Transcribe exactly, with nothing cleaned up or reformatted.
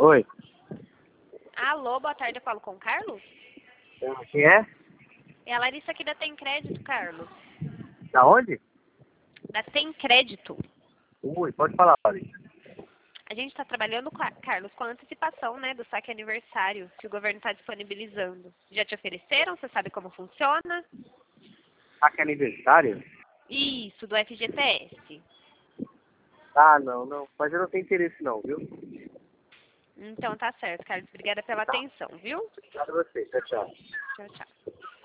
Oi. Alô, boa tarde, eu falo com o Carlos? Quem é? É a Larissa aqui da Tem Crédito, Carlos. Da onde? Da Tem Crédito. Ui, pode falar, Larissa. A gente está trabalhando, com a- Carlos, com a antecipação, né, do saque aniversário que o governo está disponibilizando. Já te ofereceram? Você sabe como funciona? Saque aniversário? Isso, do F G T S. Ah, não, não. Mas eu não tenho interesse não, viu? Então tá certo, Carlos. Obrigada pela Tá. atenção, viu? Obrigado a você. Tchau, tchau. Tchau, tchau.